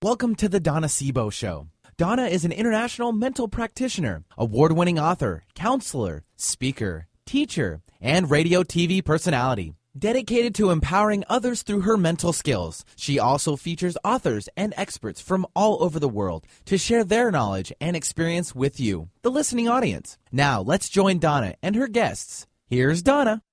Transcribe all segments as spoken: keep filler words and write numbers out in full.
Welcome to the Donna Sebo Show. Donna is an international mental practitioner, award-winning author, counselor, speaker, teacher, and radio T V personality. Dedicated to empowering others through her mental skills, she also features authors and experts from all over the world to share their knowledge and experience with you, the listening audience. Now, let's join Donna and her guests. Here's Donna.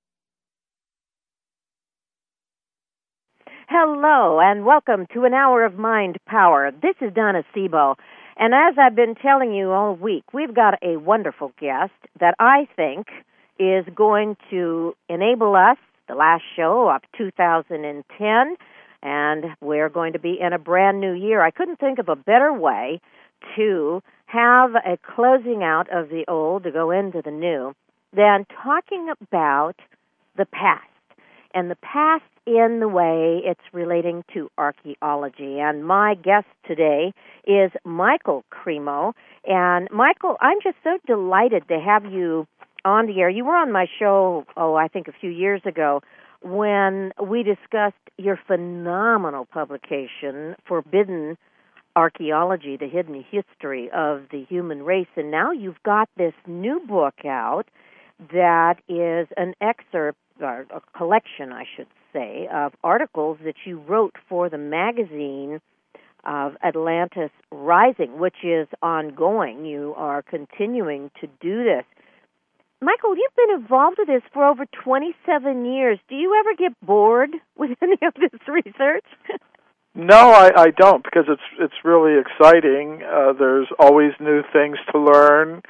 Hello, and welcome to an hour of mind power. This is Donna Sebo, and as I've been telling you all week, we've got a wonderful guest that I think is going to enable us, the last show of two thousand ten, and we're going to be in a brand new year. I couldn't think of a better way to have a closing out of the old to go into the new than talking about the past, and the past in the way it's relating to archaeology. And my guest today is Michael Cremo. And Michael, I'm just so delighted to have you on the air. You were on my show, oh, I think a few years ago, when we discussed your phenomenal publication, Forbidden Archaeology, the Hidden History of the Human Race. And now you've got this new book out that is an excerpt, or a collection, I should say, of articles that you wrote for the magazine of Atlantis Rising, which is ongoing. You are continuing to do this. Michael, you've been involved with this for over twenty-seven years. Do you ever get bored with any of this research? No, I, I don't, because it's it's really exciting. Uh, there's always new things to learn,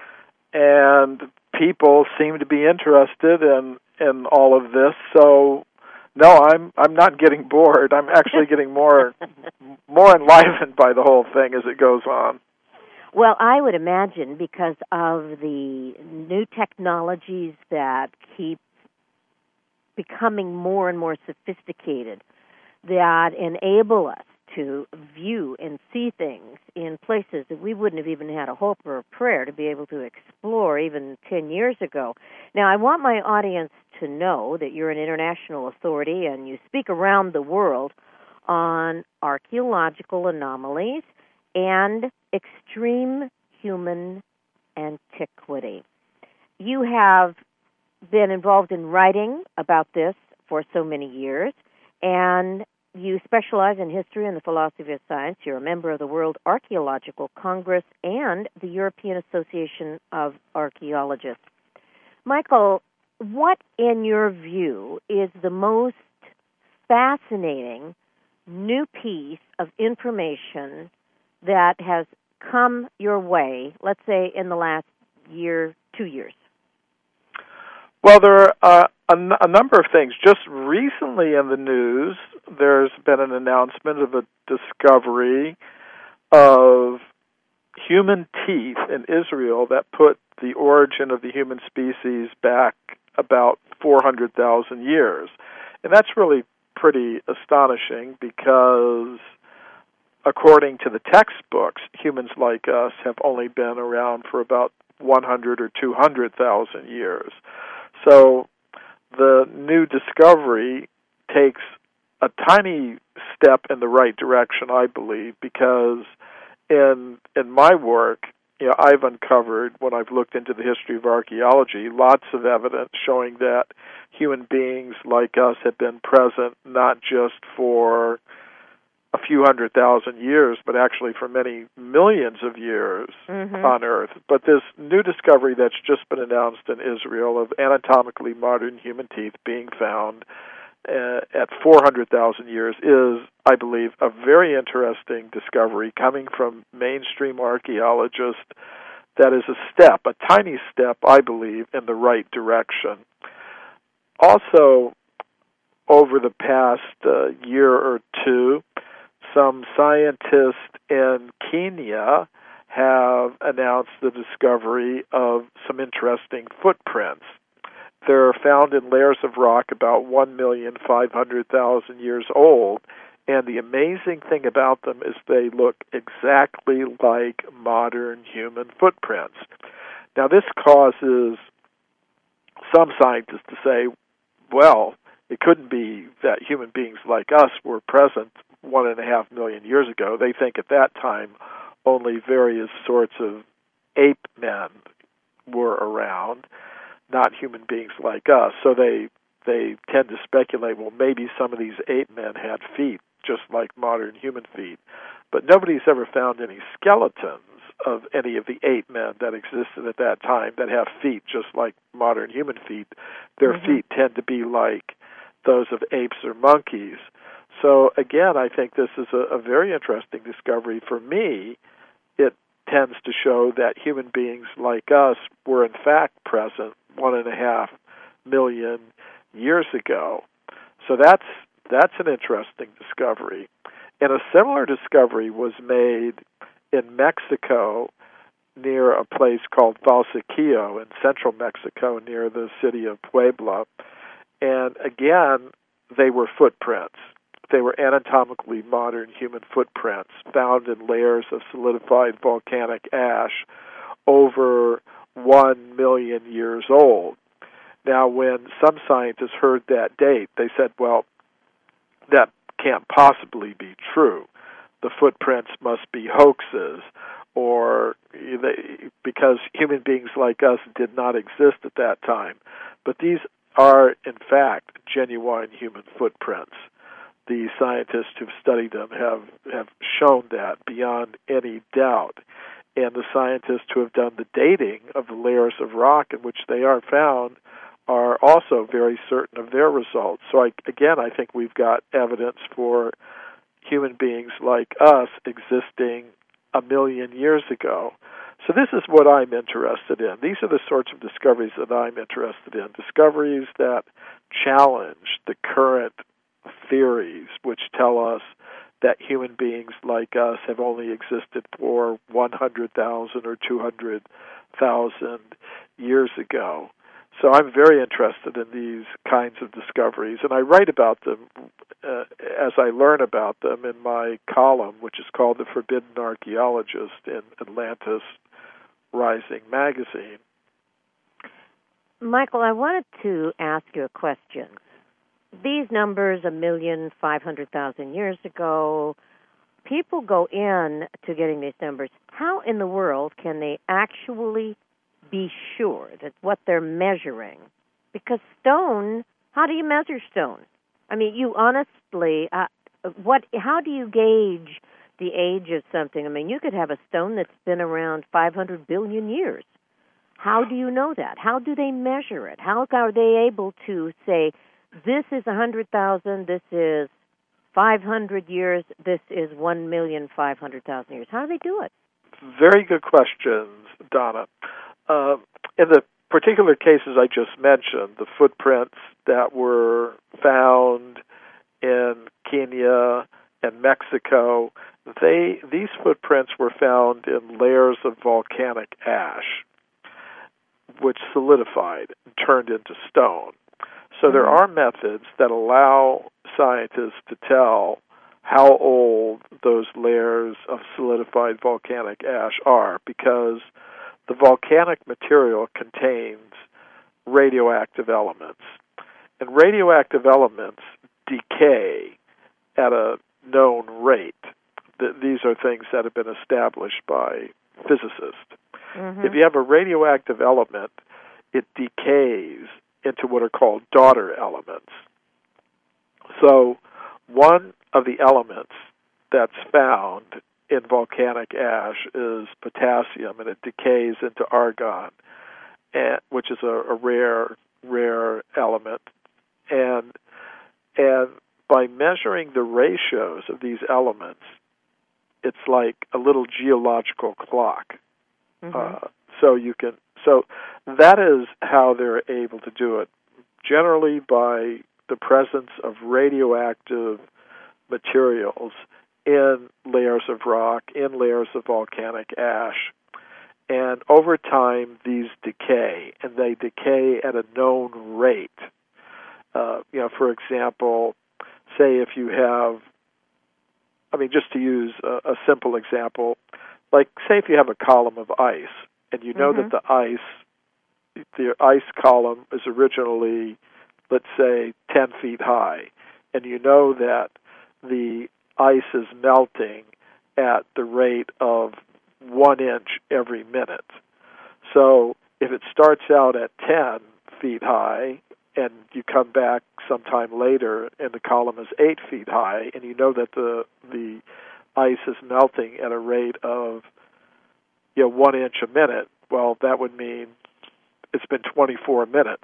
and people seem to be interested in, in all of this. So, no, I'm I'm not getting bored. I'm actually getting more more enlivened by the whole thing as it goes on. Well, I would imagine because of the new technologies that keep becoming more and more sophisticated, that enable us to view and see things in places that we wouldn't have even had a hope or a prayer to be able to explore even ten years ago. Now, I want my audience to know that you're an international authority and you speak around the world on archaeological anomalies and extreme human antiquity. You have been involved in writing about this for so many years, and you specialize in history and the philosophy of science. You're a member of the World Archaeological Congress and the European Association of Archaeologists. Michael, what, in your view, is the most fascinating new piece of information that has come your way, let's say, in the last year, two years? Well, there are uh, a, n- a number of things. Just recently in the news, there's been an announcement of a discovery of human teeth in Israel that put the origin of the human species back about four hundred thousand years. And that's really pretty astonishing because, according to the textbooks, humans like us have only been around for about one hundred or two hundred thousand years. So the new discovery takes a tiny step in the right direction, I believe, because in in my work, you know, I've uncovered, when I've looked into the history of archaeology, lots of evidence showing that human beings like us have been present not just for a few hundred thousand years, but actually for many millions of years mm-hmm. on Earth. But this new discovery that's just been announced in Israel of anatomically modern human teeth being found uh, at four hundred thousand years is, I believe, a very interesting discovery coming from mainstream archaeologists. That is a step, a tiny step, I believe, in the right direction. Also, over the past uh, year or two, some scientists in Kenya have announced the discovery of some interesting footprints. They're found in layers of rock about one million five hundred thousand years old, and the amazing thing about them is they look exactly like modern human footprints. Now, this causes some scientists to say, well, it couldn't be that human beings like us were present one and a half million years ago. They think at that time only various sorts of ape men were around, not human beings like us. So they they tend to speculate, well, maybe some of these ape men had feet, just like modern human feet. But nobody's ever found any skeletons of any of the ape men that existed at that time that have feet just like modern human feet. Their mm-hmm. feet tend to be like those of apes or monkeys. So again, I think this is a, a very interesting discovery. For me, it tends to show that human beings like us were in fact present one and a half million years ago. So that's that's an interesting discovery. And a similar discovery was made in Mexico near a place called Valsequillo in central Mexico near the city of Puebla. And again, they were footprints. They were anatomically modern human footprints found in layers of solidified volcanic ash over one million years old. Now, when some scientists heard that date, they said, well, that can't possibly be true. The footprints must be hoaxes, or they, because human beings like us did not exist at that time. But these are, in fact, genuine human footprints. The scientists who've studied them have, have shown that beyond any doubt. And the scientists who have done the dating of the layers of rock in which they are found are also very certain of their results. So I, again, I think we've got evidence for human beings like us existing a million years ago. So this is what I'm interested in. These are the sorts of discoveries that I'm interested in, discoveries that challenge the current theories which tell us that human beings like us have only existed for one hundred thousand or two hundred thousand years ago. So I'm very interested in these kinds of discoveries, and I write about them uh, as I learn about them in my column, which is called The Forbidden Archaeologist in Atlantis Rising magazine. Michael, I wanted to ask you a question. These numbers, a million, five hundred thousand years ago, people go in to getting these numbers. How in the world can they actually be sure that what they're measuring? Because stone, how do you measure stone? I mean, you honestly, uh, what? How do you gauge the age of something? I mean, you could have a stone that's been around five hundred billion years. How do you know that? How do they measure it? How are they able to say, this is one hundred thousand, this is five hundred years, this is one million five hundred thousand years? How do they do it? Very good questions, Donna. Uh, in the particular cases I just mentioned, the footprints that were found in Kenya and Mexico, they these footprints were found in layers of volcanic ash, which solidified and turned into stone. So there are methods that allow scientists to tell how old those layers of solidified volcanic ash are, because the volcanic material contains radioactive elements. And radioactive elements decay at a known rate. These are things that have been established by physicists. Mm-hmm. If you have a radioactive element, it decays into what are called daughter elements. So one of the elements that's found in volcanic ash is potassium, and it decays into argon, and, which is a, a rare, rare element. And and by measuring the ratios of these elements, it's like a little geological clock. Mm-hmm. Uh, so you can so that is how they're able to do it, generally by the presence of radioactive materials in layers of rock, in layers of volcanic ash. And over time, these decay, and they decay at a known rate. Uh, you know, for example, say if you have, I mean, just to use a, a simple example, like say if you have a column of ice, and you know mm-hmm. that the ice, the ice column is originally, let's say, ten feet high, and you know that the ice is melting at the rate of one inch every minute. So if it starts out at ten feet high and you come back sometime later and the column is eight feet high, and you know that the the ice is melting at a rate of you know one inch a minute, well, that would mean it's been twenty-four minutes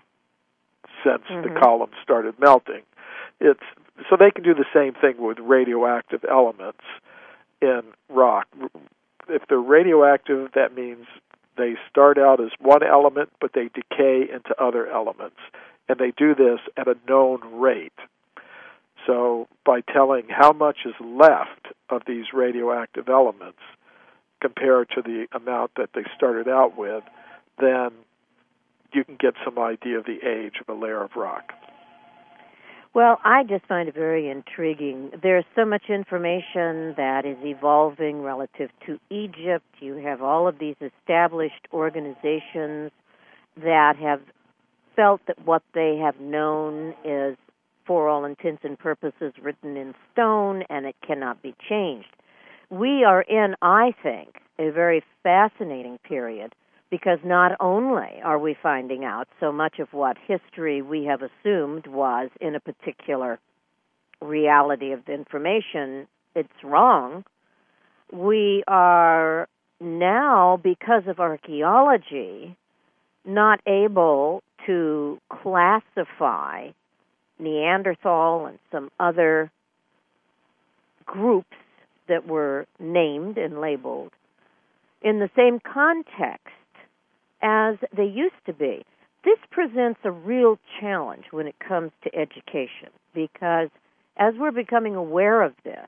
since mm-hmm. the column started melting. It's so they can do the same thing with radioactive elements in rock. If they're radioactive, that means they start out as one element, but they decay into other elements. And they do this at a known rate. So by telling how much is left of these radioactive elements compared to the amount that they started out with, then you can get some idea of the age of a layer of rock. Well, I just find it very intriguing. There's so much information that is evolving relative to Egypt. You have all of these established organizations that have felt that what they have known is, for all intents and purposes, written in stone, and it cannot be changed. We are in, I think, a very fascinating period, because not only are we finding out so much of what history we have assumed was in a particular reality of information, it's wrong, we are now, because of archaeology, not able to classify Neanderthal and some other groups that were named and labeled in the same context as they used to be. This presents a real challenge when it comes to education, because as we're becoming aware of this,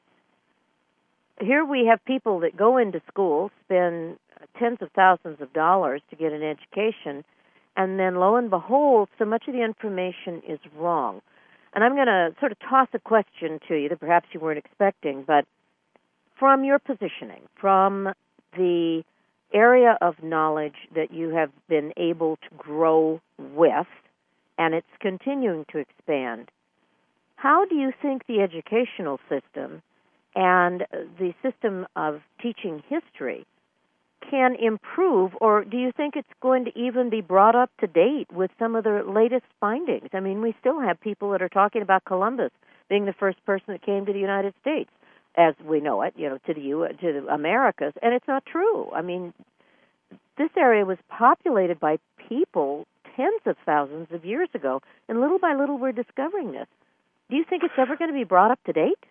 here we have people that go into school, spend tens of thousands of dollars to get an education, and then lo and behold, so much of the information is wrong. And I'm going to sort of toss a question to you that perhaps you weren't expecting, but from your positioning, from the area of knowledge that you have been able to grow with, and it's continuing to expand, how do you think the educational system and the system of teaching history can improve, or do you think it's going to even be brought up to date with some of the latest findings? I mean, we still have people that are talking about Columbus being the first person that came to the United States, as we know it, you know, to the U to the Americas, and it's not true. I mean, this area was populated by people tens of thousands of years ago, and little by little we're discovering this. Do you think it's ever going to be brought up to date?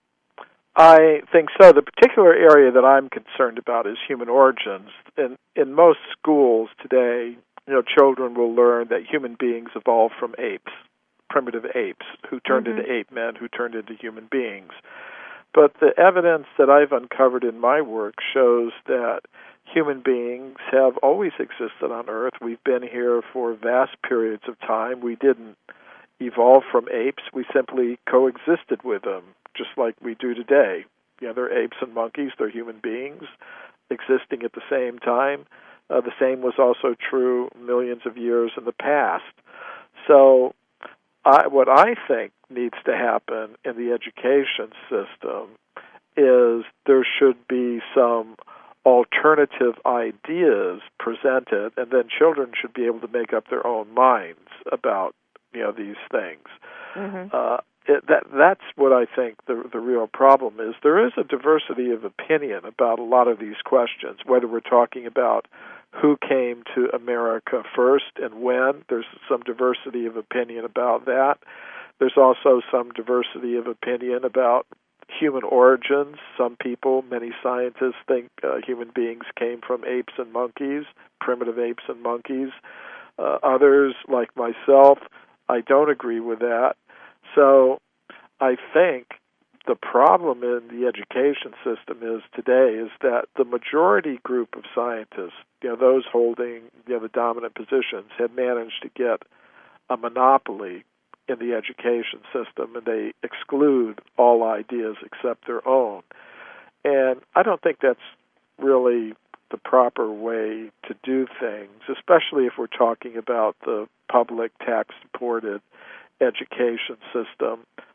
I think so. The particular area that I'm concerned about is human origins. In in most schools today, you know, children will learn that human beings evolved from apes, primitive apes, who turned mm-hmm. into ape men, who turned into human beings. But the evidence that I've uncovered in my work shows that human beings have always existed on Earth. We've been here for vast periods of time. We didn't evolve from apes. We simply coexisted with them, just like we do today. You know, they're apes and monkeys. They're human beings existing at the same time. Uh, the same was also true millions of years in the past. So I, what I think needs to happen in the education system is there should be some alternative ideas presented, and then children should be able to make up their own minds about, you know, these things. Mm-hmm. Uh, it, that that's what I think the the real problem is. There is a diversity of opinion about a lot of these questions, whether we're talking about who came to America first and when. There's some diversity of opinion about that. There's also some diversity of opinion about human origins. Some people, many scientists, think uh, human beings came from apes and monkeys, primitive apes and monkeys. Uh, others, like myself, I don't agree with that. So I think the problem in the education system is today is that the majority group of scientists, you know, those holding, you know, the dominant positions, have managed to get a monopoly in the education system, and they exclude all ideas except their own. And I don't think that's really the proper way to do things, especially if we're talking about the public tax-supported education system.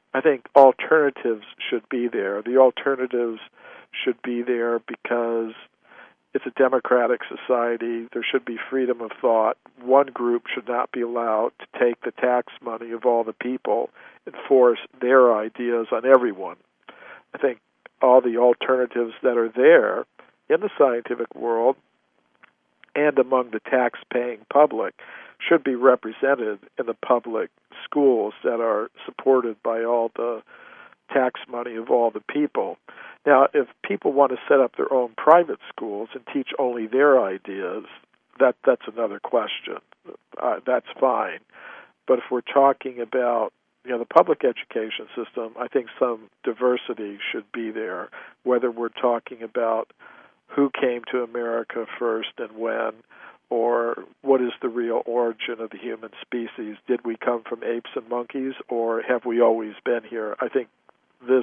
I think alternatives should be there. The alternatives should be there because it's a democratic society. There should be freedom of thought. One group should not be allowed to take the tax money of all the people and force their ideas on everyone. I think all the alternatives that are there in the scientific world and among the tax-paying public should be represented in the public schools that are supported by all the tax money of all the people. Now, if people want to set up their own private schools and teach only their ideas, that that's another question. Uh, that's fine. But if we're talking about, you know, the public education system, I think some diversity should be there, whether we're talking about who came to America first and when, or what is the real origin of the human species. Did we come from apes and monkeys, or have we always been here? I think this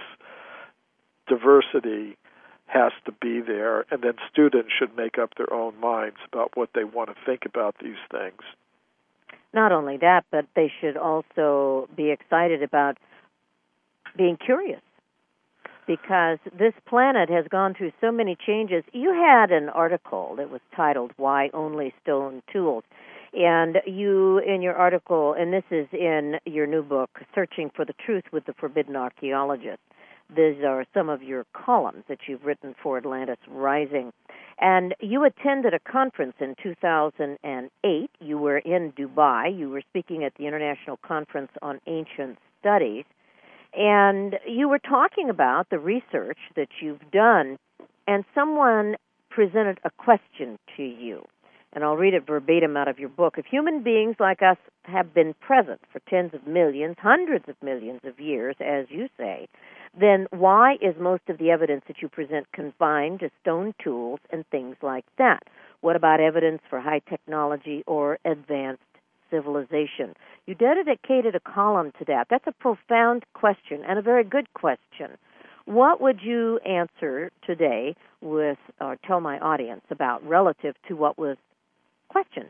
diversity has to be there, and then students should make up their own minds about what they want to think about these things. Not only that, but they should also be excited about being curious, because this planet has gone through so many changes. You had an article that was titled, Why Only Stone Tools? And you, in your article, and this is in your new book, Searching for the Truth with the Forbidden Archaeologist, these are some of your columns that you've written for Atlantis Rising. And you attended a conference in two thousand eight. You were in Dubai. You were speaking at the International Conference on Ancient Studies. And you were talking about the research that you've done, and someone presented a question to you. And I'll read it verbatim out of your book. If human beings like us have been present for tens of millions, hundreds of millions of years, as you say, then why is most of the evidence that you present confined to stone tools and things like that? What about evidence for high technology or advanced civilization? You dedicated a column to that. That's a profound question and a very good question. What would you answer today with, or tell my audience about, relative to what was questioned?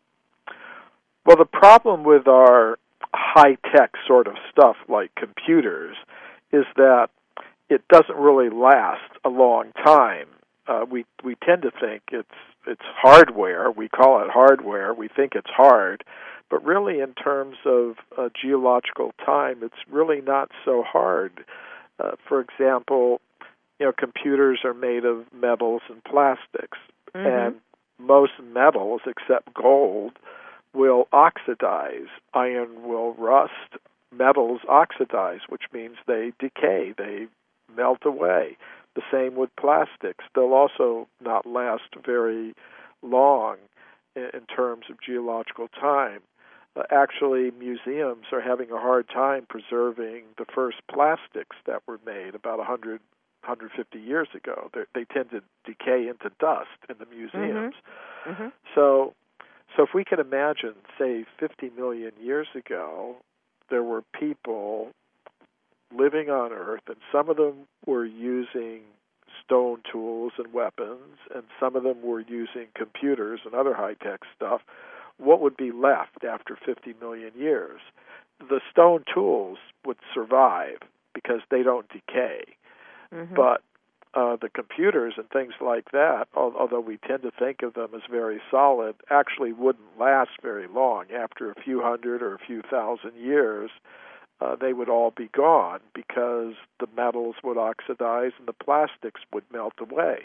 Well, the problem with our high-tech sort of stuff like computers is that it doesn't really last a long time. Uh, we we tend to think it's it's hardware. We call it hardware. We think it's hard, but really, in terms of uh, geological time, it's really not so hard. Uh, for example, you know, computers are made of metals and plastics, mm-hmm. and most metals, except gold, will oxidize. Iron will rust. Metals oxidize, which means they decay, they melt away. The same with plastics. They'll also not last very long in, in terms of geological time. Uh, actually, museums are having a hard time preserving the first plastics that were made about one hundred, one hundred fifty years ago. They're, they tend to decay into dust in the museums. Mm-hmm. Mm-hmm. So, so if we can imagine, say, fifty million years ago, there were people living on Earth, and some of them were using stone tools and weapons, and some of them were using computers and other high-tech stuff. What would be left after fifty million years? The stone tools would survive because they don't decay. Mm-hmm. But uh, the computers and things like that, although we tend to think of them as very solid, actually wouldn't last very long. After a few hundred or a few thousand years, uh, they would all be gone because the metals would oxidize and the plastics would melt away.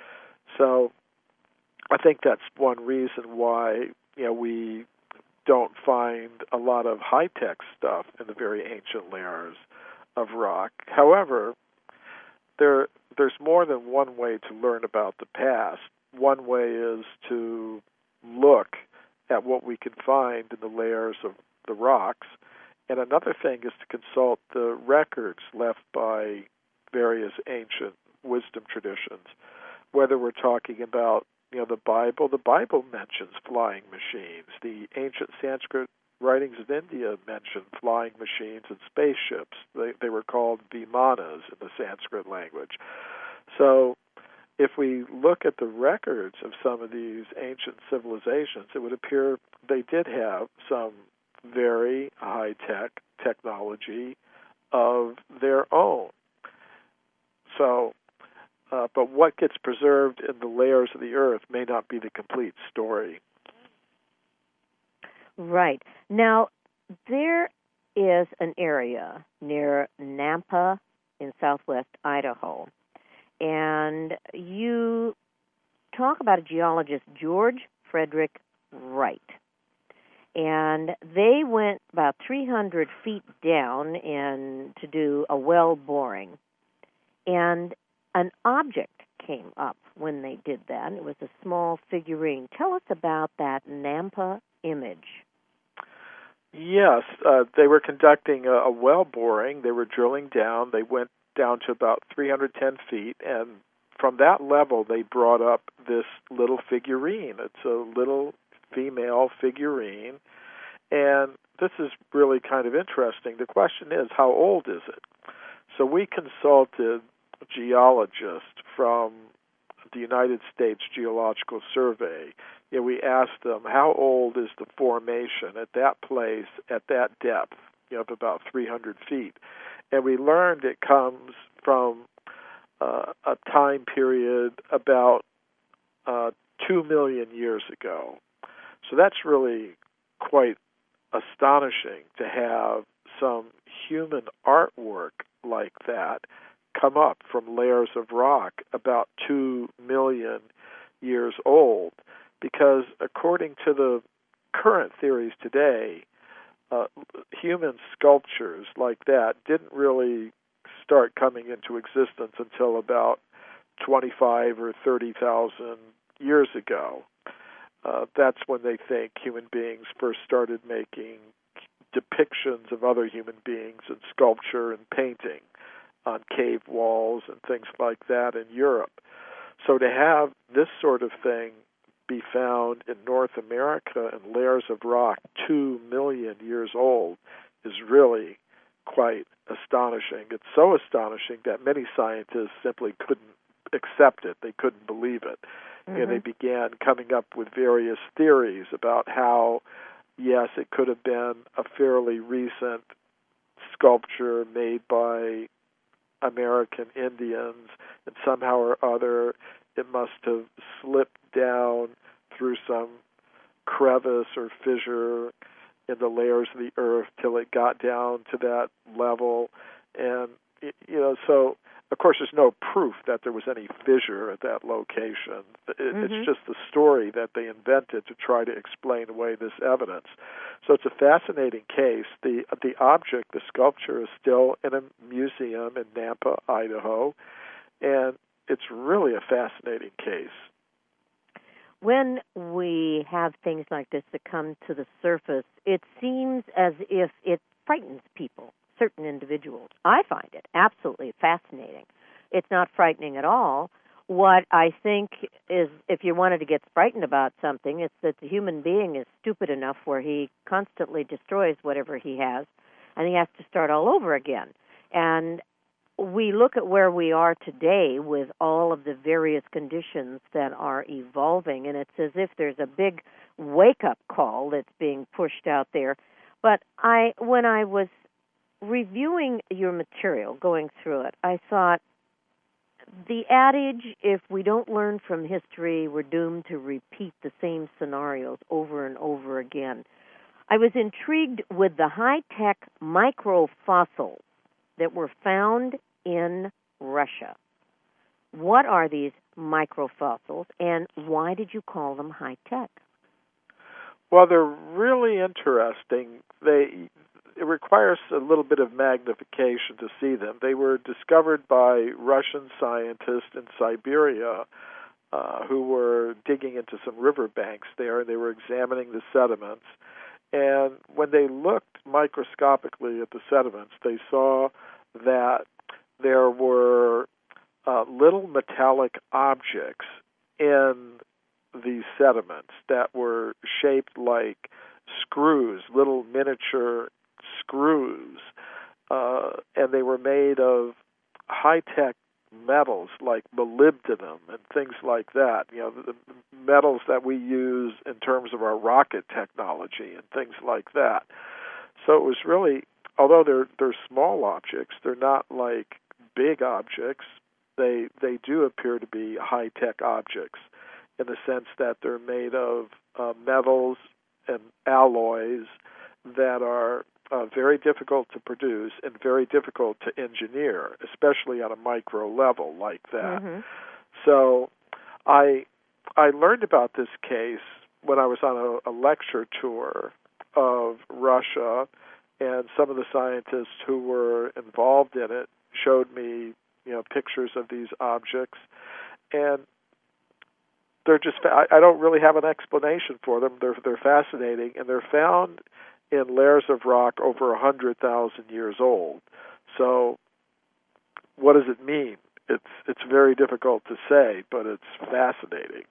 So I think that's one reason why, you know, we don't find a lot of high-tech stuff in the very ancient layers of rock. However, there there's more than one way to learn about the past. One way is to look at what we can find in the layers of the rocks, and another thing is to consult the records left by various ancient wisdom traditions. Whether we're talking about, you know, the Bible, the Bible mentions flying machines. The ancient Sanskrit writings of India mention flying machines and spaceships. They they were called vimanas in the Sanskrit language. So if we look at the records of some of these ancient civilizations, it would appear they did have some very high-tech technology of what gets preserved in the layers of the earth may not be the complete story. Right. Now, there is an area near Nampa in southwest Idaho, and you talk about a geologist, George Frederick Wright, and they went about three hundred feet down in, to do a well boring, and an object came up when they did that. It was a small figurine. Tell us about that Nampa image. Yes, uh, they were conducting a, a well boring. They were drilling down. They went down to about three hundred ten feet, and from that level, they brought up this little figurine. It's a little female figurine, and this is really kind of interesting. The question is, how old is it? So we consulted geologists from the United States Geological Survey. You know, we asked them, how old is the formation at that place, at that depth, you know, of about three hundred feet? And we learned it comes from uh, a time period about uh, two million years ago. So that's really quite astonishing to have some human artwork like that come up from layers of rock about two million years old, because according to the current theories today, uh, human sculptures like that didn't really start coming into existence until about twenty-five or thirty thousand years ago. Uh, that's when they think human beings first started making depictions of other human beings in sculpture and painting on cave walls and things like that in Europe. So to have this sort of thing be found in North America in layers of rock two million years old is really quite astonishing. It's so astonishing that many scientists simply couldn't accept it. They couldn't believe it. Mm-hmm. And they began coming up with various theories about how, yes, it could have been a fairly recent sculpture made by American Indians, and somehow or other it must have slipped down through some crevice or fissure in the layers of the earth till it got down to that level. And, you know, so, of course, there's no proof that there was any fissure at that location. It, mm-hmm. It's just the story that they invented to try to explain away this evidence. So it's a fascinating case. The the object, the sculpture, is still in a museum in Nampa, Idaho, and it's really a fascinating case. When we have things like this that come to the surface, it seems as if it frightens people, certain individuals. I find it absolutely fascinating. It's not frightening at all. What I think is, if you wanted to get frightened about something, it's that the human being is stupid enough where he constantly destroys whatever he has, and he has to start all over again. And we look at where we are today with all of the various conditions that are evolving, and it's as if there's a big wake-up call that's being pushed out there. But I, when I was reviewing your material, going through it, I thought, the adage, if we don't learn from history, we're doomed to repeat the same scenarios over and over again. I was intrigued with the high-tech microfossils that were found in Russia. What are these microfossils, and why did you call them high-tech? Well, they're really interesting. They It requires a little bit of magnification to see them. They were discovered by Russian scientists in Siberia uh, who were digging into some riverbanks there, and they were examining the sediments. And when they looked microscopically at the sediments, they saw that there were uh, little metallic objects in these sediments that were shaped like screws, little miniature screws, uh, and they were made of high-tech metals like molybdenum and things like that, you know, the metals that we use in terms of our rocket technology and things like that. So it was really, although they're, they're small objects, they're not like big objects, they they do appear to be high-tech objects in the sense that they're made of uh, metals and alloys that are uh, very difficult to produce and very difficult to engineer, especially on a micro level like that. Mm-hmm. So I I learned about this case when I was on a, a lecture tour of Russia, and some of the scientists who were involved in it showed me, you know, pictures of these objects, and they're just, I, I don't really have an explanation for them. They're they're fascinating, and they're found in layers of rock over one hundred thousand years old. So what does it mean? It's it's very difficult to say, but it's fascinating.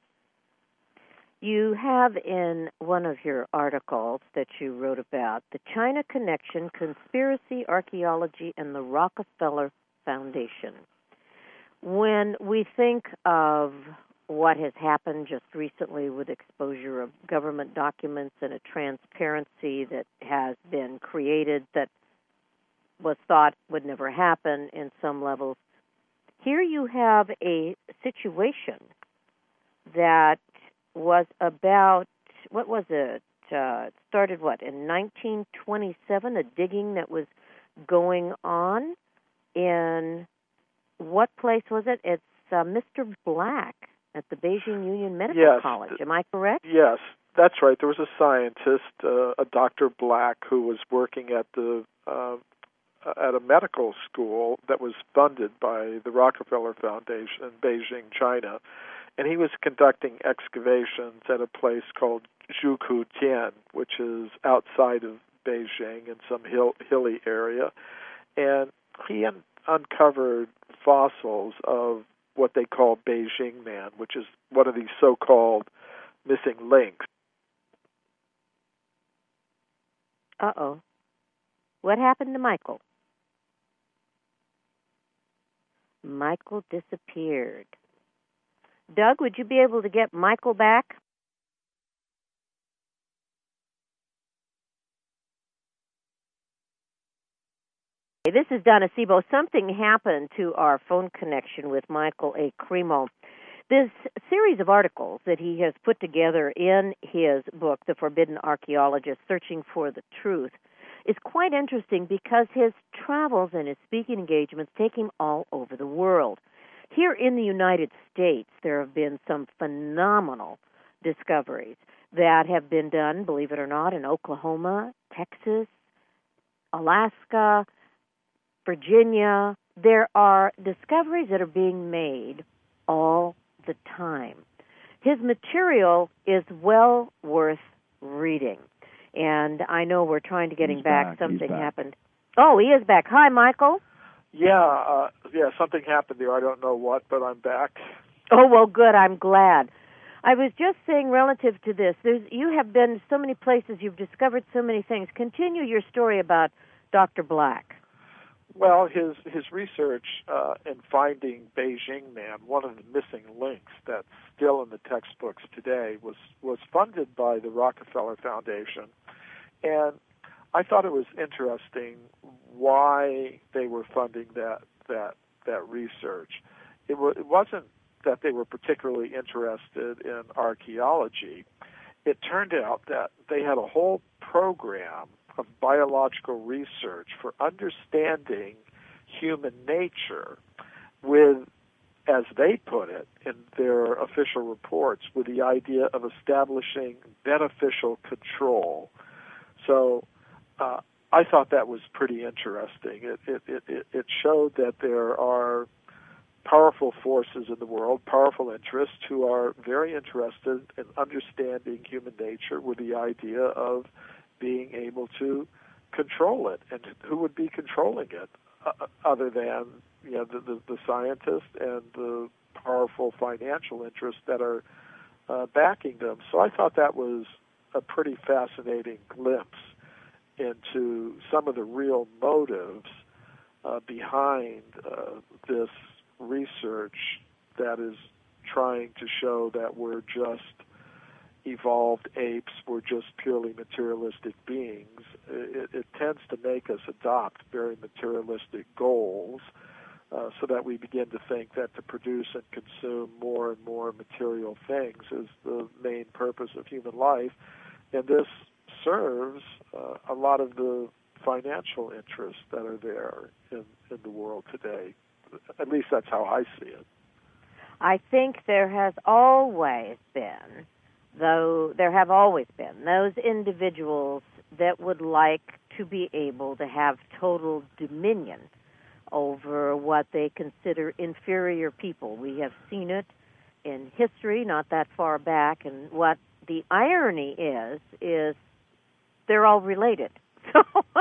You have in one of your articles that you wrote about the China Connection, Conspiracy, Archaeology, and the Rockefeller Foundation. When we think of what has happened just recently with exposure of government documents and a transparency that has been created that was thought would never happen in some levels, here you have a situation that was about, what was it? Uh, it started, what, in nineteen twenty-seven, a digging that was going on in, what place was it? It's uh, Mister Black at the Beijing Union Medical yes, College. Am I correct? Yes, that's right. There was a scientist, uh, a Doctor Black, who was working at the uh, at a medical school that was funded by the Rockefeller Foundation in Beijing, China. And he was conducting excavations at a place called Zhuku-Tian, which is outside of Beijing in some hill, hilly area. And he un- uncovered fossils of what they call Beijing Man, which is one of these so-called missing links. Uh-oh. What happened to Michael? Michael disappeared. Doug, would you be able to get Michael back? This is Donna Sebo. Something happened to our phone connection with Michael A. Cremo. This series of articles that he has put together in his book, The Forbidden Archaeologist, Searching for the Truth, is quite interesting because his travels and his speaking engagements take him all over the world. Here in the United States, there have been some phenomenal discoveries that have been done, believe it or not, in Oklahoma, Texas, Alaska, Virginia. There are discoveries that are being made all the time. His material is well worth reading. And I know we're trying to get him back. back. Something back. happened. Oh, he is back. Hi, Michael. Yeah, uh, yeah, something happened there. I don't know what, but I'm back. Oh, well, good. I'm glad. I was just saying relative to this, there's, you have been so many places, you've discovered so many things. Continue your story about Doctor Black. Well, his his research uh, in finding Beijing Man, one of the missing links that's still in the textbooks today, was, was funded by the Rockefeller Foundation. And I thought it was interesting why they were funding that that that research. It, w- it wasn't that they were particularly interested in archaeology. It turned out that they had a whole program of biological research for understanding human nature with, as they put it in their official reports, with the idea of establishing beneficial control. So uh, I thought that was pretty interesting. It, it, it, it showed that there are powerful forces in the world, powerful interests, who are very interested in understanding human nature with the idea of being able to control it. And who would be controlling it uh, other than, you know, the, the, the scientists and the powerful financial interests that are uh, backing them. So I thought that was a pretty fascinating glimpse into some of the real motives uh, behind uh, this research that is trying to show that we're just evolved apes, we're just purely materialistic beings. It, it tends to make us adopt very materialistic goals uh, so that we begin to think that to produce and consume more and more material things is the main purpose of human life. And this serves uh, a lot of the financial interests that are there in, in the world today. At least that's how I see it. I think there has always been, though there have always been, those individuals that would like to be able to have total dominion over what they consider inferior people. We have seen it in history not that far back, and what the irony is, is they're all related. So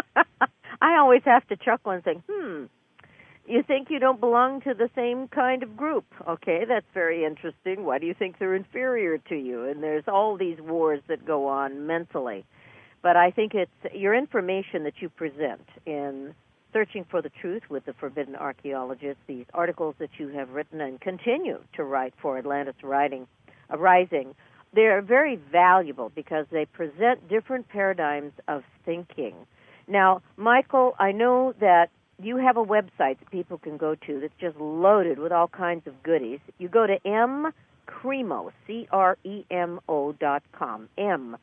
I always have to chuckle and think, hmm, you think you don't belong to the same kind of group. Okay, that's very interesting. Why do you think they're inferior to you? And there's all these wars that go on mentally. But I think it's your information that you present in Searching for the Truth with the Forbidden Archaeologist, these articles that you have written and continue to write for Atlantis Writing, uh, Rising, they're very valuable because they present different paradigms of thinking. Now, Michael, I know that you have a website that people can go to that's just loaded with all kinds of goodies. You go to M Cremo, C R E M O dot com, M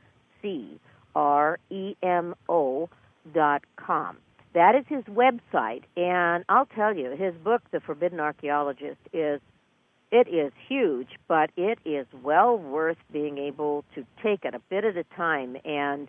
C R E M O dot com. That is his website, and I'll tell you, his book, The Forbidden Archaeologist, is it is huge, but it is well worth being able to take it a bit at a time and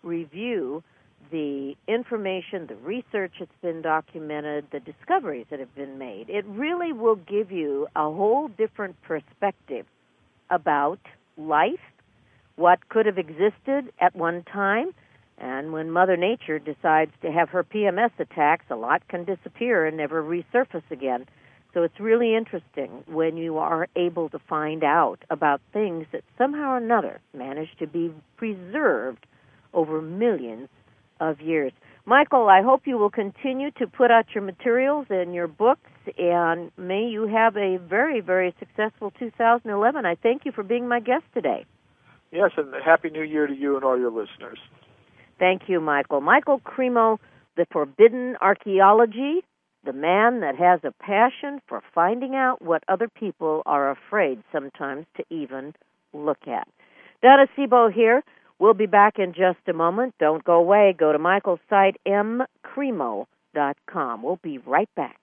review the information, the research that's been documented, the discoveries that have been made. It really will give you a whole different perspective about life, what could have existed at one time, and when Mother Nature decides to have her P M S attacks, a lot can disappear and never resurface again. So it's really interesting when you are able to find out about things that somehow or another managed to be preserved over millions of years. Michael, I hope you will continue to put out your materials and your books, and may you have a very, very successful two thousand eleven. I thank you for being my guest today. Yes, and Happy New Year to you and all your listeners. Thank you, Michael. Michael Cremo, The Forbidden Archaeology, the man that has a passion for finding out what other people are afraid sometimes to even look at. Donna Sebo here. We'll be back in just a moment. Don't go away. Go to Michael's site, M Cremo dot com. We'll be right back.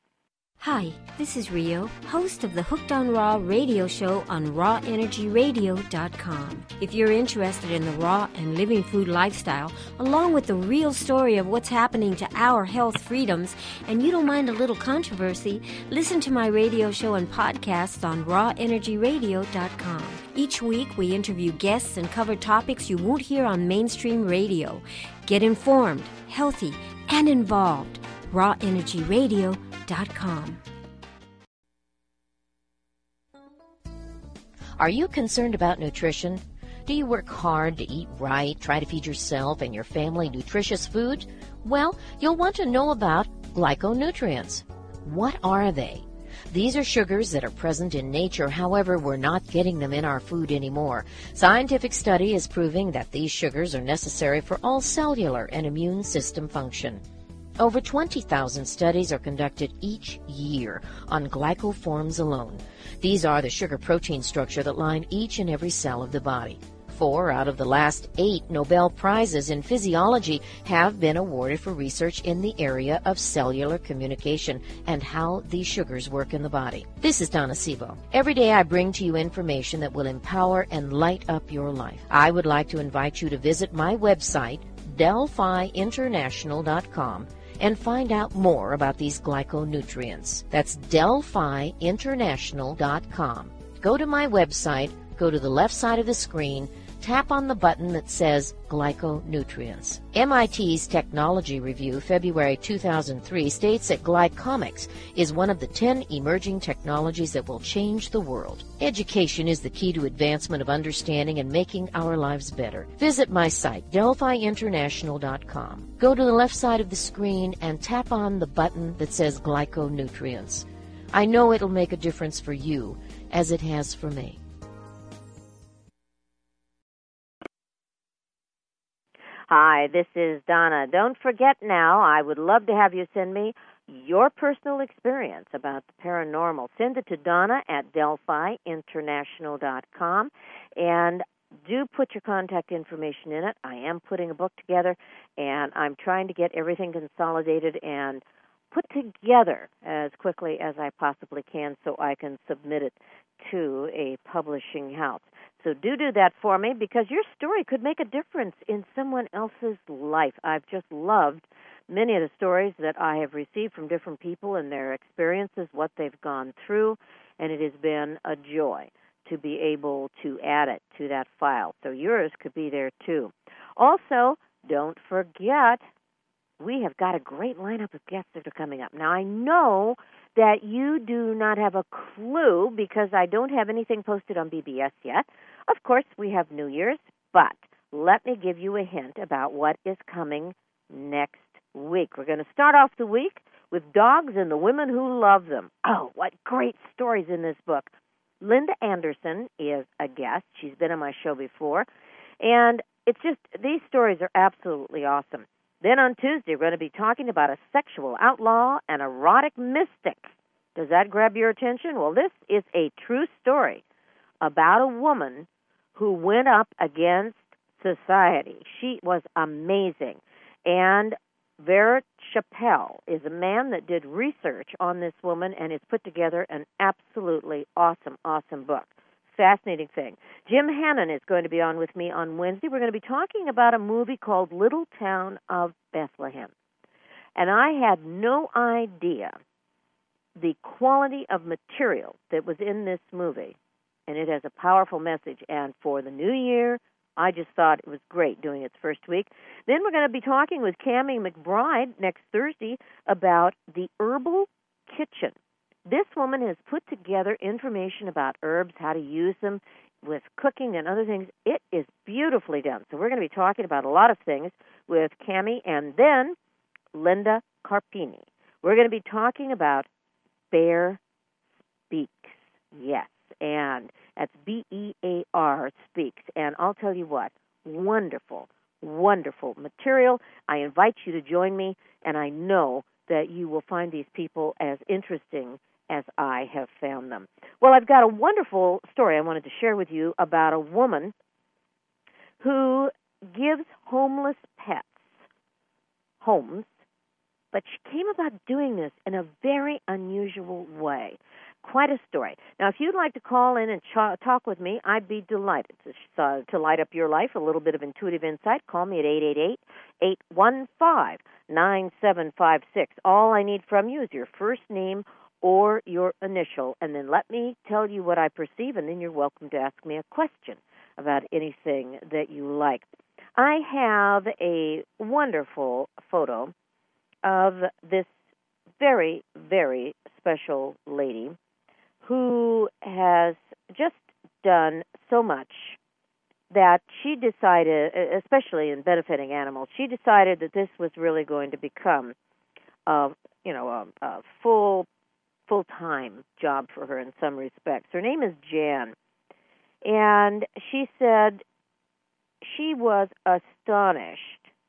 Hi, this is Rio, host of the Hooked on Raw radio show on raw energy radio dot com. If you're interested in the raw and living food lifestyle, along with the real story of what's happening to our health freedoms, and you don't mind a little controversy, listen to my radio show and podcasts on raw energy radio dot com. Each week, we interview guests and cover topics you won't hear on mainstream radio. Get informed, healthy, and involved. raw energy radio dot com. Are you concerned about nutrition? Do you work hard to eat right, try to feed yourself and your family nutritious food? Well, you'll want to know about glyconutrients. What are they? These are sugars that are present in nature, however, we're not getting them in our food anymore. Scientific study is proving that these sugars are necessary for all cellular and immune system function. Over twenty thousand studies are conducted each year on glycoforms alone. These are the sugar protein structure that line each and every cell of the body. Four out of the last eight Nobel Prizes in physiology have been awarded for research in the area of cellular communication and how these sugars work in the body. This is Donna Sebo. Every day I bring to you information that will empower and light up your life. I would like to invite you to visit my website, Delphi International dot com, and find out more about these glyconutrients. That's Delphi International dot com. Go to my website, go to the left side of the screen, tap on the button that says Glyconutrients. M I T's Technology Review, February two thousand three, states that glycomics is one of the ten emerging technologies that will change the world. Education is the key to advancement of understanding and making our lives better. Visit my site, Delphi International dot com. Go to the left side of the screen and tap on the button that says Glyconutrients. I know it'll make a difference for you, as it has for me. Hi, this is Donna. Don't forget now, I would love to have you send me your personal experience about the paranormal. Send it to Donna at Delphi International dot com, and do put your contact information in it. I am putting a book together, and I'm trying to get everything consolidated and put together as quickly as I possibly can so I can submit it to a publishing house. So do do that for me, because your story could make a difference in someone else's life. I've just loved many of the stories that I have received from different people and their experiences, what they've gone through, and it has been a joy to be able to add it to that file. So yours could be there too. Also, don't forget, we have got a great lineup of guests that are coming up. Now, I know that you do not have a clue because I don't have anything posted on B B S yet. Of course, we have New Year's, but let me give you a hint about what is coming next week. We're going to start off the week with dogs and the women who love them. Oh, what great stories in this book. Linda Anderson is a guest. She's been on my show before. And it's just, these stories are absolutely awesome. Then on Tuesday, we're going to be talking about a sexual outlaw and erotic mystic. Does that grab your attention? Well, this is a true story about a woman who went up against society. She was amazing. And Vera Chappelle is a man that did research on this woman and has put together an absolutely awesome, awesome book. Fascinating thing. Jim Hannon is going to be on with me on Wednesday. We're going to be talking about a movie called Little Town of Bethlehem. And I had no idea the quality of material that was in this movie. And it has a powerful message. And for the new year, I just thought it was great doing its first week. Then we're going to be talking with Cammie McBride next Thursday about the herbal kitchen. This woman has put together information about herbs, how to use them with cooking and other things. It is beautifully done. So we're going to be talking about a lot of things with Cammie. And then Linda Carpini. We're going to be talking about Bear Speaks. Yes, and that's B E A R, Speaks. And I'll tell you what, wonderful, wonderful material. I invite you to join me, and I know that you will find these people as interesting as I have found them. Well, I've got a wonderful story I wanted to share with you about a woman who gives homeless pets homes, but she came about doing this in a very unusual way. Quite a story. Now, if you'd like to call in and ch- talk with me, I'd be delighted to, uh, to light up your life, a little bit of intuitive insight. Call me at eight eight eight, eight one five, nine seven five six. All I need from you is your first name or your initial, and then let me tell you what I perceive, and then you're welcome to ask me a question about anything that you like. I have a wonderful photo of this very, very special lady who has just done so much that she decided, especially in benefiting animals, she decided that this was really going to become a, you know, a, a full full-time job for her in some respects. Her name is Jan, and she said she was astonished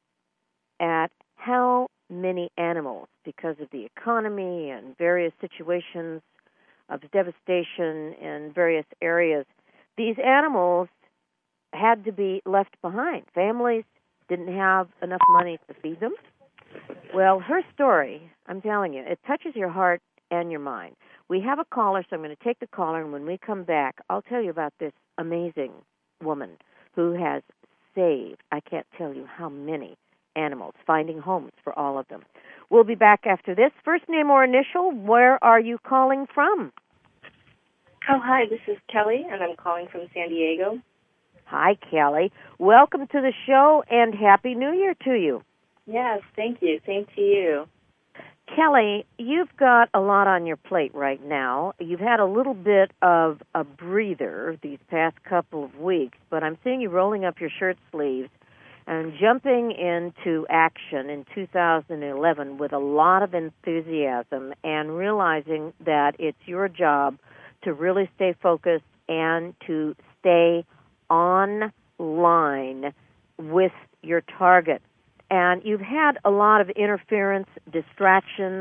at how many animals, because of the economy and various situations of devastation in various areas, these animals had to be left behind. Families didn't have enough money to feed them. Well, her story, I'm telling you, it touches your heart and your mind. We have a caller, so I'm going to take the caller, and when we come back, I'll tell you about this amazing woman who has saved, I can't tell you how many animals, finding homes for all of them. We'll be back after this. First name or initial, where are you calling from? Oh, hi, this is Kelly, and I'm calling from San Diego. Hi, Kelly. Welcome to the show, and Happy New Year to you. Yes, thank you. Same to you. Kelly, you've got a lot on your plate right now. You've had a little bit of a breather these past couple of weeks, but I'm seeing you rolling up your shirt sleeves and jumping into action in two thousand eleven with a lot of enthusiasm and realizing that it's your job to really stay focused and to stay on line with your target. And you've had a lot of interference, distractions,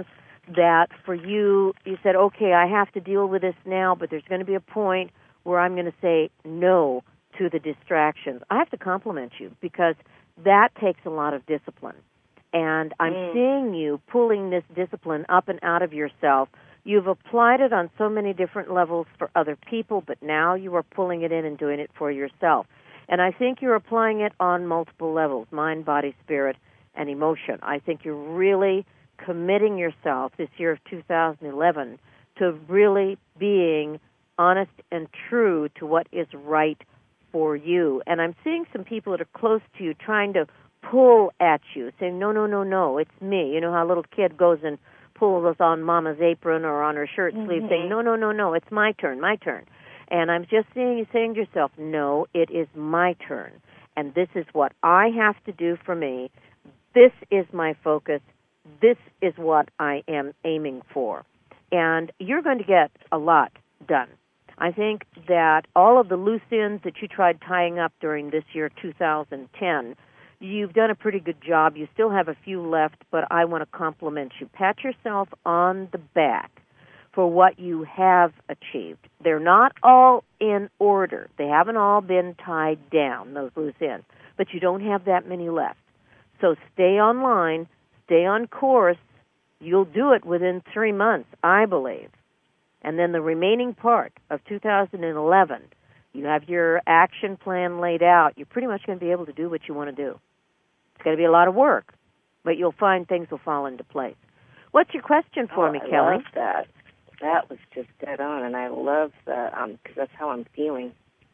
that for you, you said, okay, I have to deal with this now, but there's going to be a point where I'm going to say no to the distractions. I have to compliment you because that takes a lot of discipline. And I'm mm. seeing you pulling this discipline up and out of yourself. You've applied it on so many different levels for other people, but now you are pulling it in and doing it for yourself. And I think you're applying it on multiple levels, mind, body, spirit, and emotion. I think you're really committing yourself this year of two thousand eleven to really being honest and true to what is right for you. And I'm seeing some people that are close to you trying to pull at you, saying, no, no, no, no, it's me. You know how a little kid goes and pulls on mama's apron or on her shirt sleeve, mm-hmm. saying, no, no, no, no, it's my turn, my turn. And I'm just seeing you saying to yourself, no, it is my turn. And this is what I have to do for me. This is my focus. This is what I am aiming for. And you're going to get a lot done. I think that all of the loose ends that you tried tying up during this year, two thousand ten, you've done a pretty good job. You still have a few left, but I want to compliment you. Pat yourself on the back for what you have achieved. They're not all in order. They haven't all been tied down, those loose ends, but you don't have that many left. So stay online, stay on course. You'll do it within three months, I believe. And then the remaining part of two thousand eleven, you have your action plan laid out. You're pretty much going to be able to do what you want to do. It's going to be a lot of work, but you'll find things will fall into place. What's your question for oh, me, I Kelly? I love that. That was just dead on, and I love that because um, that's how I'm feeling.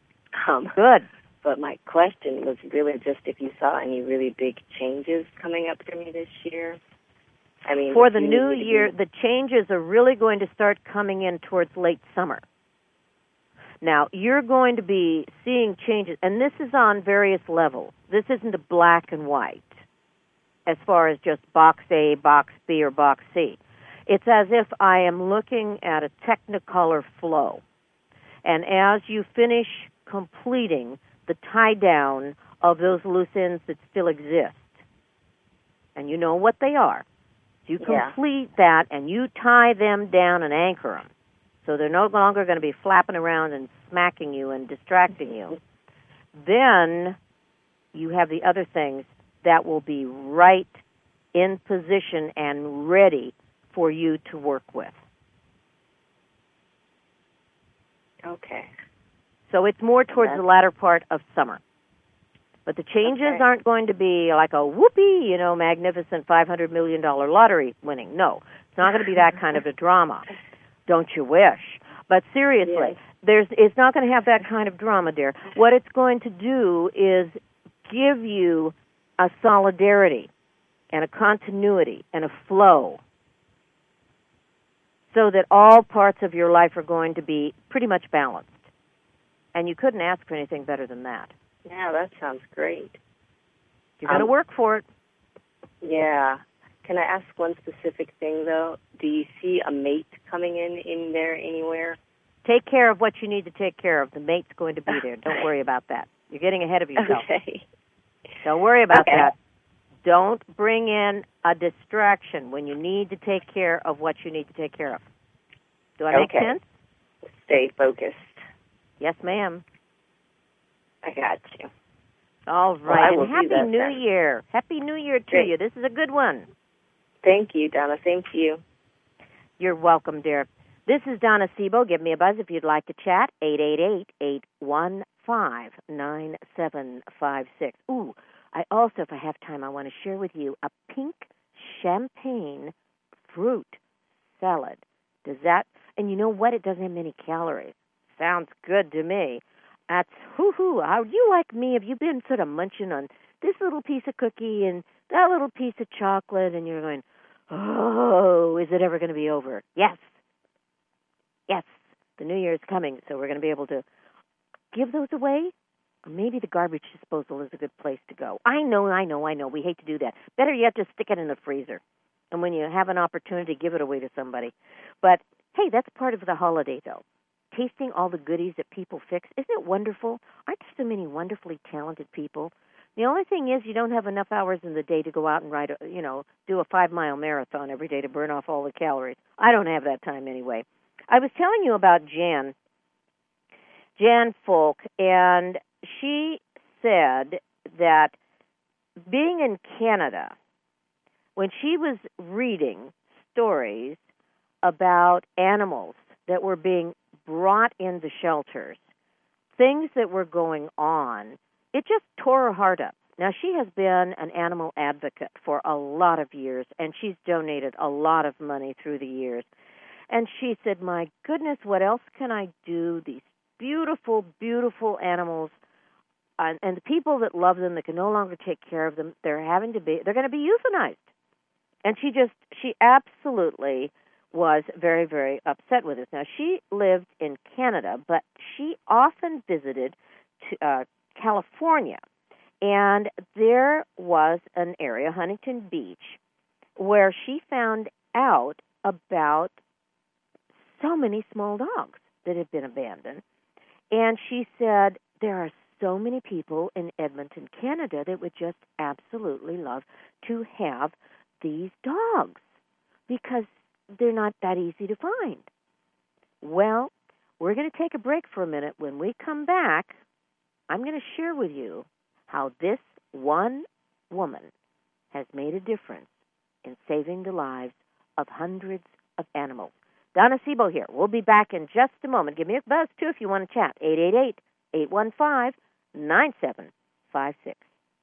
Um, Good. But my question was really just if you saw any really big changes coming up for me this year. I mean, for the new year, be... the changes are really going to start coming in towards late summer. Now, you're going to be seeing changes, and this is on various levels. This isn't a black and white as far as just box A, box B, or box C. It's as if I am looking at a technicolor flow. And as you finish completing the tie-down of those loose ends that still exist, and you know what they are, you complete yeah. that and you tie them down and anchor them so they're no longer going to be flapping around and smacking you and distracting you. Then you have the other things that will be right in position and ready for you to work with. Okay. So it's more towards That's... the latter part of summer. But the changes okay. aren't going to be like a whoopee, you know, magnificent five hundred million dollars lottery winning. No, it's not going to be that kind of a drama. Don't you wish? But seriously, yes. there's it's not going to have that kind of drama, dear. What it's going to do is give you a solidarity and a continuity and a flow so that all parts of your life are going to be pretty much balanced. And you couldn't ask for anything better than that. Yeah, that sounds great. You're going to um, work for it. Yeah. Can I ask one specific thing, though? Do you see a mate coming in, in there anywhere? Take care of what you need to take care of. The mate's going to be there. Don't worry about that. You're getting ahead of yourself. Okay. Don't worry about okay. that. Don't bring in a distraction when you need to take care of what you need to take care of. Do I make okay. sense? Stay focused. Yes, ma'am. I got you. All right. Well, and Happy that, New then. Year. Happy New Year to Great. you. This is a good one. Thank you, Donna. Thank you. You're welcome, dear. This is Donna Sebo. Give me a buzz if you'd like to chat. eight eight eight, eight one five, nine seven five six. Ooh, I also, if I have time, I want to share with you a pink champagne fruit salad. Does that, and you know what? It doesn't have many calories. Sounds good to me. That's, hoo-hoo, how you like me? Have you been sort of munching on this little piece of cookie and that little piece of chocolate, and you're going, oh, is it ever going to be over? Yes. Yes. The New Year is coming, so we're going to be able to give those away. Or maybe the garbage disposal is a good place to go. I know, I know, I know. We hate to do that. Better yet, just stick it in the freezer. And when you have an opportunity, give it away to somebody. But, hey, that's part of the holiday, though. Tasting all the goodies that people fix. Isn't it wonderful? Aren't there so many wonderfully talented people The only thing is you don't have enough hours in the day to go out and ride, a, you know, do a five-mile marathon every day to burn off all the calories. I don't have that time anyway. I was telling you about Jan, Jan Folk, and she said that being in Canada, when she was reading stories about animals that were being brought into shelters, things that were going on, it just tore her heart up. Now, she has been an animal advocate for a lot of years, and she's donated a lot of money through the years. And she said, my goodness, what else can I do? These beautiful, beautiful animals, uh, and the people that love them, that can no longer take care of them, they're having to be, they're going to be euthanized. And she just, she absolutely was very, very upset with us. Now, she lived in Canada, but she often visited to, uh, California. And there was an area, Huntington Beach, where she found out about so many small dogs that had been abandoned. And she said, there are so many people in Edmonton, Canada, that would just absolutely love to have these dogs because they're not that easy to find. Well, we're going to take a break for a minute. When we come back, I'm going to share with you how this one woman has made a difference in saving the lives of hundreds of animals. Donna Sebo here. We'll be back in just a moment. Give me a buzz, too, if you want to chat. eight eight eight, eight one five, nine seven five six.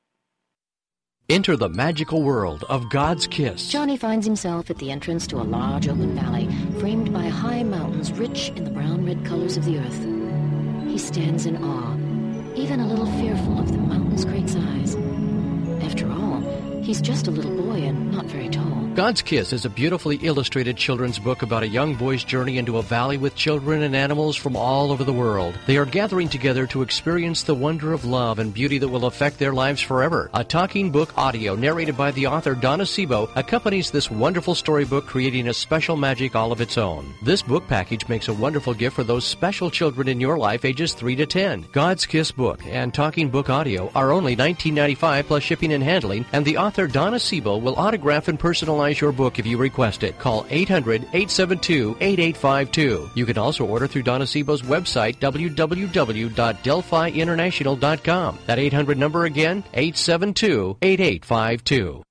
Enter the magical world of God's Kiss. Johnny finds himself at the entrance to a large open valley framed by high mountains rich in the brown-red colors of the earth. He stands in awe, even a little fearful of the mountain's great size. After all, he's just a little boy and not very tall. God's Kiss is a beautifully illustrated children's book about a young boy's journey into a valley with children and animals from all over the world. They are gathering together to experience the wonder of love and beauty that will affect their lives forever. A talking book audio narrated by the author Donna Sebo accompanies this wonderful storybook, creating a special magic all of its own. This book package makes a wonderful gift for those special children in your life ages three to ten. God's Kiss book and talking book audio are only nineteen ninety-five dollars plus shipping and handling, and the author Donna Sebo will autograph and personalize your book if you request it. Call eight hundred, eight seven two, eight eight five two. You can also order through Donna Sebo's website, w w w dot delphi international dot com. That eight hundred number again, eight seven two, eight eight five two.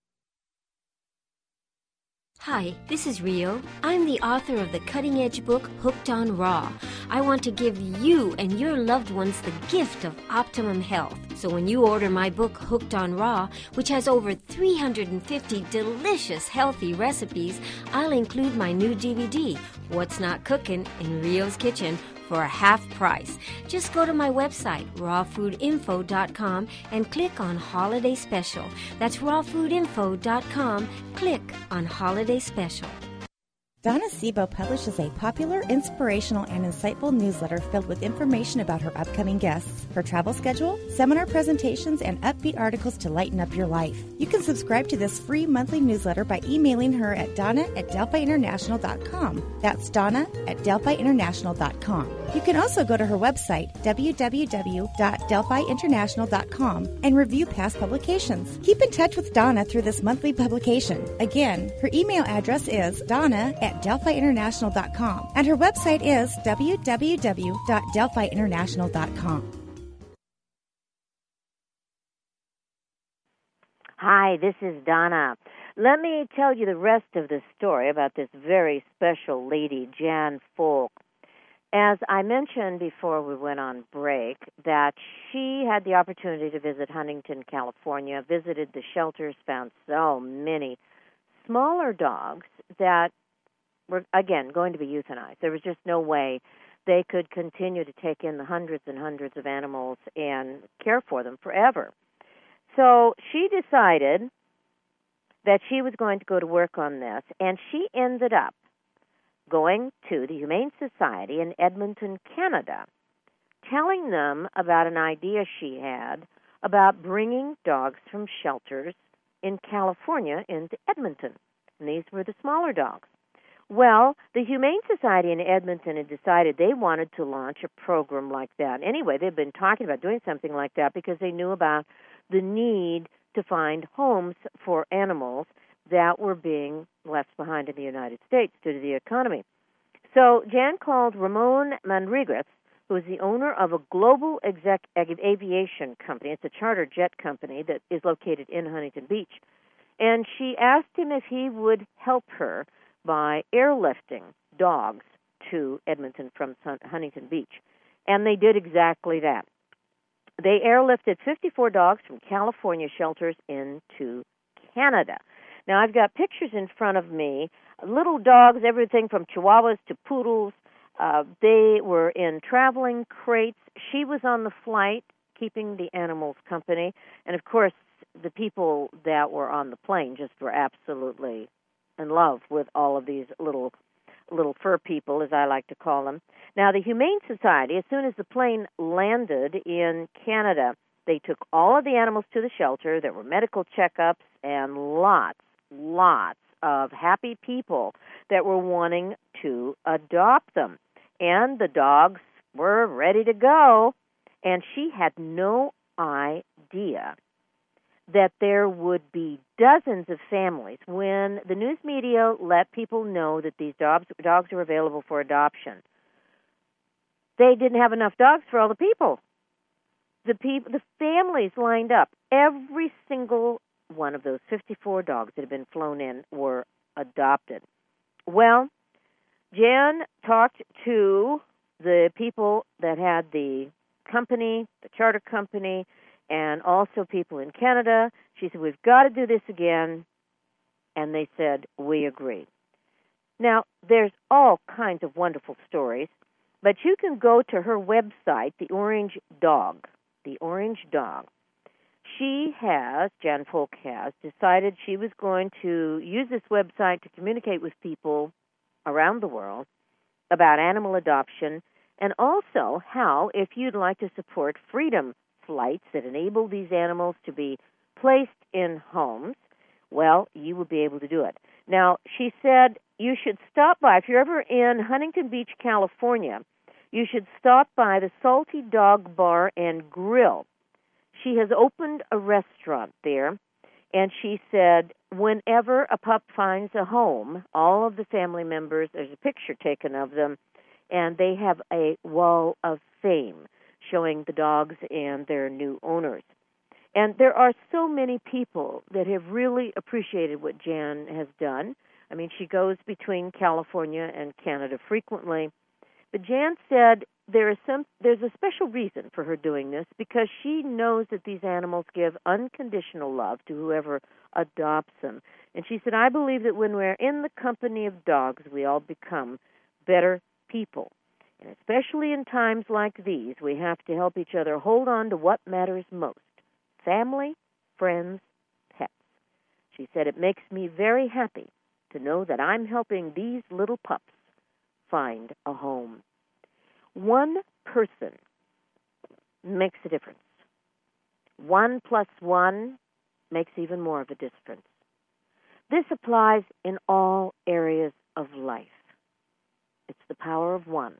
Hi, this is Rio. I'm the author of the cutting-edge book, Hooked on Raw. I want to give you and your loved ones the gift of optimum health. So when you order my book, Hooked on Raw, which has over three hundred fifty delicious, healthy recipes, I'll include my new D V D, What's Not Cooking in Rio's Kitchen, for a half price. Just go to my website, raw food info dot com, and click on Holiday Special. That's raw food info dot com. Click on Holiday Special. Donna Sebo publishes a popular, inspirational, and insightful newsletter filled with information about her upcoming guests, her travel schedule, seminar presentations, and upbeat articles to lighten up your life. You can subscribe to this free monthly newsletter by emailing her at donna at delphi international dot com. That's Donna at delphi international dot com. You can also go to her website, w w w dot delphi international dot com, and review past publications. Keep in touch with Donna through this monthly publication. Again, her email address is donna at delphi international dot com, and her website is w w w dot delphi international dot com. Hi, this is Donna. Let me tell you the rest of the story about this very special lady, Jan Folk. As I mentioned before we went on break, that she had the opportunity to visit Huntington, California, visited the shelters, found so many smaller dogs that were, again, going to be euthanized. There was just no way they could continue to take in the hundreds and hundreds of animals and care for them forever. So she decided that she was going to go to work on this, and she ended up going to the Humane Society in Edmonton, Canada, telling them about an idea she had about bringing dogs from shelters in California into Edmonton. And these were the smaller dogs. Well, the Humane Society in Edmonton had decided they wanted to launch a program like that. Anyway, they've been talking about doing something like that because they knew about the need to find homes for animals that were being left behind in the United States due to the economy. So Jan called Ramon Manriguez, who is the owner of a global exec aviation company. It's a charter jet company that is located in Huntington Beach. And she asked him if he would help her by airlifting dogs to Edmonton from Huntington Beach. And they did exactly that. They airlifted fifty-four dogs from California shelters into Canada. Now, I've got pictures in front of me, little dogs, everything from Chihuahuas to poodles. Uh, they were in traveling crates. She was on the flight, keeping the animals company. And, of course, the people that were on the plane just were absolutely in love with all of these little little fur people, as I like to call them. Now, the Humane Society, as soon as the plane landed in Canada, they took all of the animals to the shelter. There were medical checkups and lots, lots of happy people that were wanting to adopt them. And the dogs were ready to go. And she had no idea that there would be dozens of families when the news media let people know that these dogs dogs are available for adoption. They didn't have enough dogs for all the people. The people, the families lined up. Every single one of those fifty-four dogs that had been flown in were adopted. Well, Jan talked to the people that had the company, the charter company, and also people in Canada. She said, we've got to do this again. And they said, we agree. Now, there's all kinds of wonderful stories, but you can go to her website, The Orange Dog. The Orange Dog. She has, Jan Folk has, decided she was going to use this website to communicate with people around the world about animal adoption, and also how, if you'd like to support freedom flights that enable these animals to be placed in homes, well, you will be able to do it. Now, she said you should stop by, if you're ever in Huntington Beach, California, you should stop by the Salty Dog Bar and Grill. She has opened a restaurant there, and she said whenever a pup finds a home, all of the family members, there's a picture taken of them, and they have a wall of fame showing the dogs and their new owners. And there are so many people that have really appreciated what Jan has done. I mean, she goes between California and Canada frequently. But Jan said there is some there's a special reason for her doing this, because she knows that these animals give unconditional love to whoever adopts them. And she said, I believe that when we're in the company of dogs, we all become better people. And especially in times like these, we have to help each other hold on to what matters most: family, friends, pets. She said, it makes me very happy to know that I'm helping these little pups find a home. One person makes a difference. One plus one makes even more of a difference. This applies in all areas of life. It's the power of one.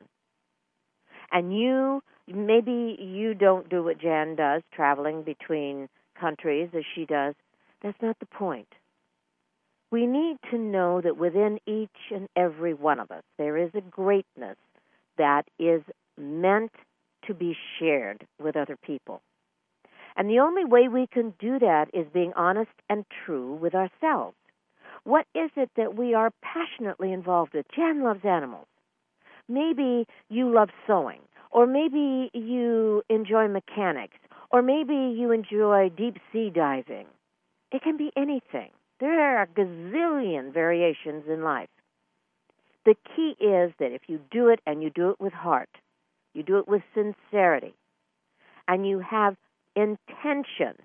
And you, maybe you don't do what Jan does, traveling between countries as she does. That's not the point. We need to know that within each and every one of us, there is a greatness that is meant to be shared with other people. And the only way we can do that is being honest and true with ourselves. What is it that we are passionately involved with? Jan loves animals. Maybe you love sewing, or maybe you enjoy mechanics, or maybe you enjoy deep sea diving. It can be anything. There are a gazillion variations in life. The key is that if you do it, and you do it with heart, you do it with sincerity, and you have intention,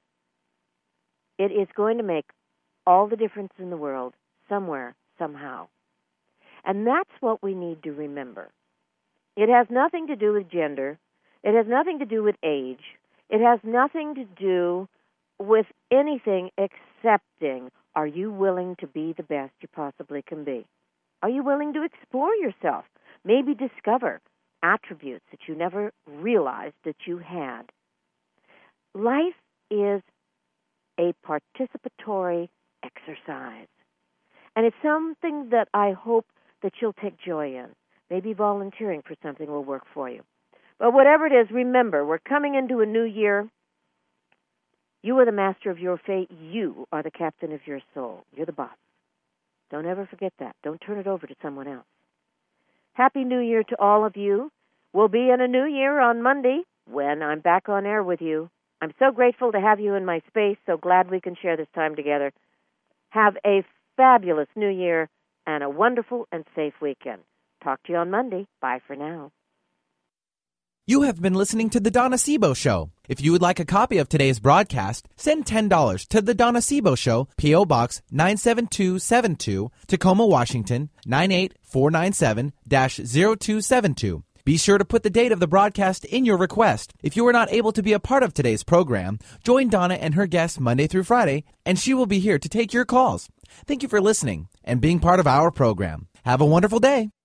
it is going to make all the difference in the world somewhere, somehow. And that's what we need to remember. It has nothing to do with gender. It has nothing to do with age. It has nothing to do with anything excepting, are you willing to be the best you possibly can be? Are you willing to explore yourself? Maybe discover attributes that you never realized that you had. Life is a participatory exercise. And it's something that I hope that you'll take joy in. Maybe volunteering for something will work for you. But whatever it is, remember, we're coming into a new year. You are the master of your fate. You are the captain of your soul. You're the boss. Don't ever forget that. Don't turn it over to someone else. Happy New Year to all of you. We'll be in a new year on Monday when I'm back on air with you. I'm so grateful to have you in my space, so glad we can share this time together. Have a fabulous new year and a wonderful and safe weekend. Talk to you on Monday. Bye for now. You have been listening to The Donna Sebo Show. If you would like a copy of today's broadcast, send ten dollars to The Donna Sebo Show, P O. Box nine seven two seven two, Tacoma, Washington, nine eight four nine seven dash zero two seven two. Be sure to put the date of the broadcast in your request. If you are not able to be a part of today's program, join Donna and her guests Monday through Friday, and she will be here to take your calls. Thank you for listening and being part of our program. Have a wonderful day.